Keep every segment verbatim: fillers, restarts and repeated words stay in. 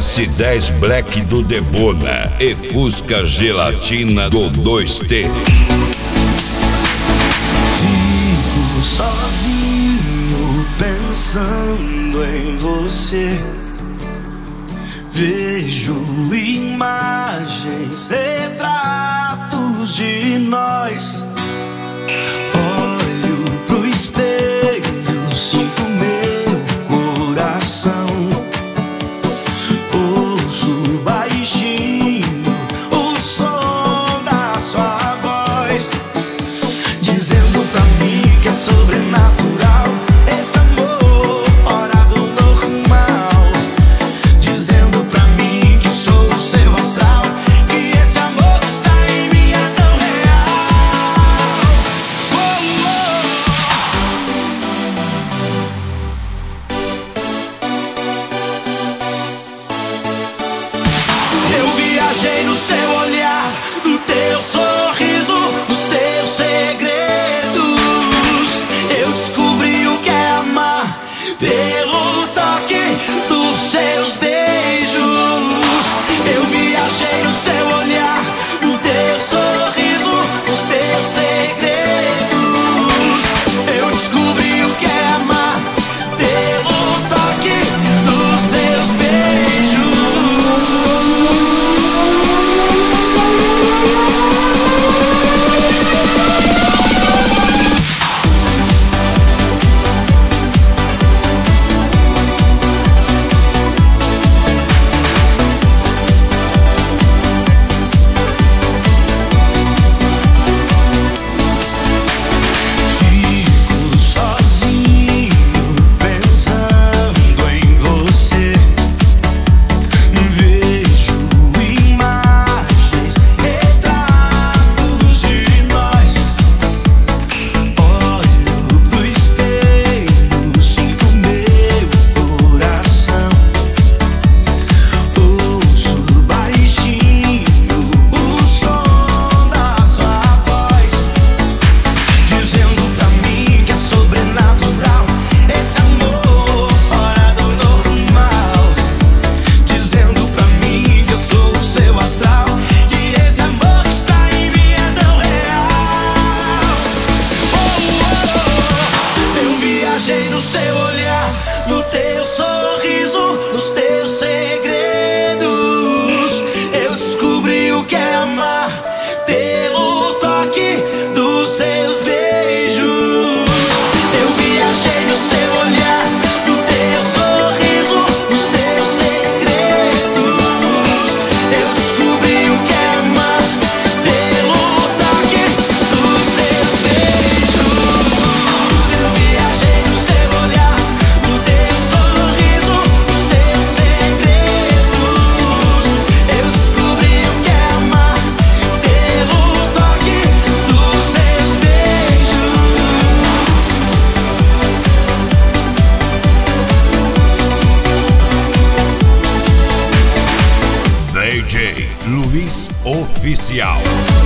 S dez Black do Debona e Fusca Gelatina do dois T. Fico sozinho pensando em você. Vejo imagens, retratos de nós. Olho pro espelho, sinto meu coração. Ouço baixinho o som da sua voz, dizendo pra mim que é sobrenatural esse amor fora do normal. Dizendo pra mim que sou o seu astral, que esse amor que está em mim é tão real. Oh, oh. Eu viajei no seu olhar, no teu sorriso, nos teus segredos. Eu descobri o que é amar pelo toque dos seus beijos. Eu viajei no seu olhar, no teu sorriso, nos teus segredos. Eu descobri o que é amar pelo toque dos seus beijos. Fico sozinho pensando em você. Vejo imagens, retratos de nós. Olho pro espelho, sinto meu coração. Ouço baixinho o som da sua voz, dizendo pra mim que é sobrenatural esse amor fora do normal. Dizendo pra mim que eu sou o seu astral, que esse amor que está em mim é tão real. Oh, oh, oh. Eu viajei no seu olhar, no teu sorriso, nos teus segredos. Eu descobri o que é amar pelo toque dos seus beijos. Eu viajei no seu olhar, no teu sorriso, nos teus segredos. Eu descobri o que é amar pelo toque dos seus beijos. Eu viajei no seu olhar, no teu sorriso, nos teus segredos. Eu descobri o que é amar pelo toque dos seus beijos. D J Luiz Oficial.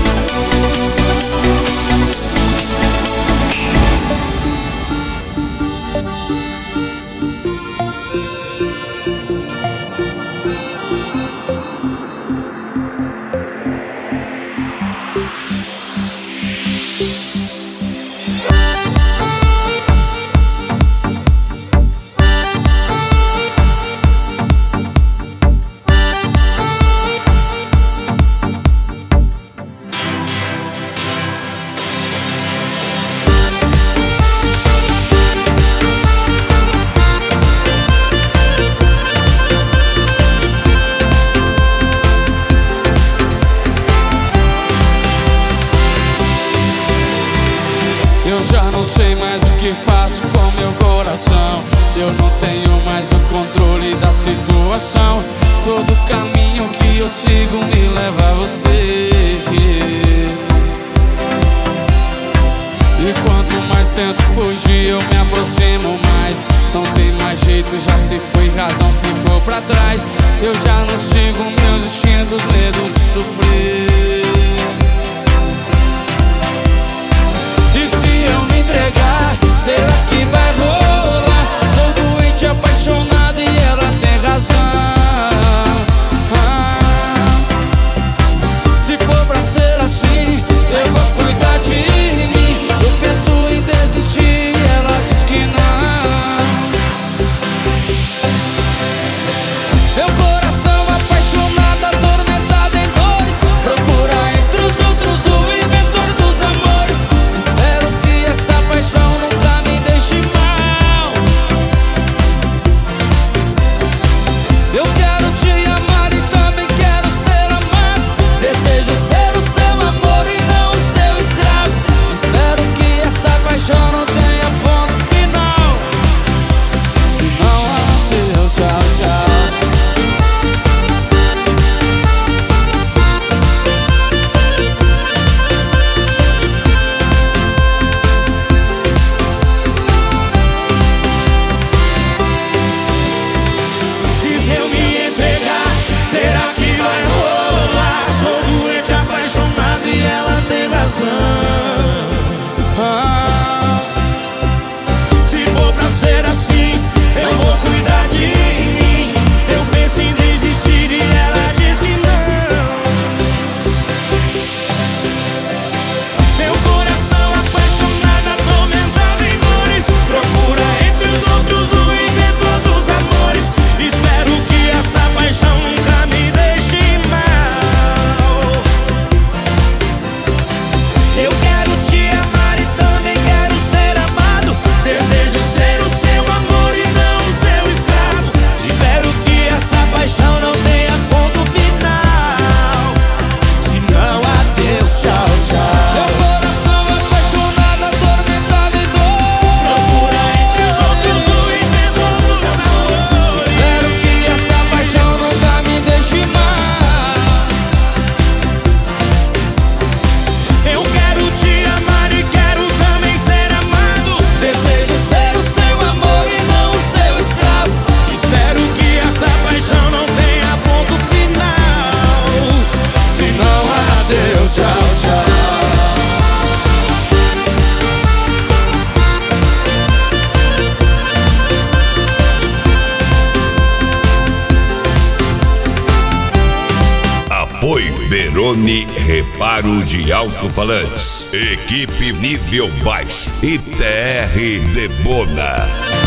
Eu já não sei mais o que faço com meu coração. Eu não tenho mais o controle da situação. Todo caminho que eu sigo me leva a você. E quanto mais tento fugir, eu me aproximo mais. Não tem mais jeito, já se foi, razão ficou pra trás. Eu já não sigo meus instintos, medo de sofrer. E se eu me entregar, será que vai rolar? Sou doente, apaixonado e ela tem razão. Perrone Reparo de Alto-Falantes, Equipe Nível Mais e T R Debona.